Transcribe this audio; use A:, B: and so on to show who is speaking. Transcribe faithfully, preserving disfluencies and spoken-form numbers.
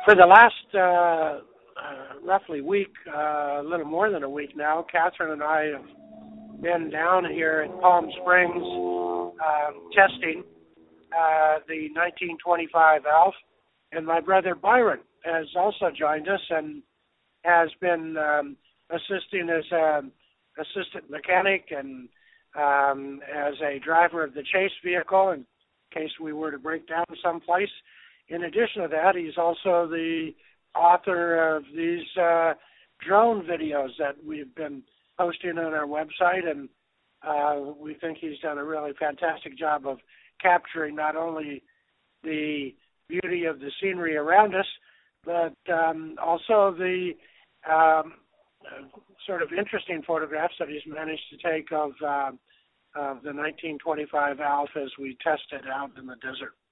A: For the last uh, uh, roughly week, uh, a little more than a week now, Catherine and I have been down here in Palm Springs um, testing uh, the nineteen twenty-five Alf, and my brother Byron has also joined us and has been um, assisting as an assistant mechanic and um, as a driver of the chase vehicle in case we were to break down someplace. In addition to that, he's also the author of these uh, drone videos that we've been posting on our website, and uh, we think he's done a really fantastic job of capturing not only the beauty of the scenery around us, but um, also the um, sort of interesting photographs that he's managed to take of, uh, of the nineteen twenty-five Alf as we tested out in the desert.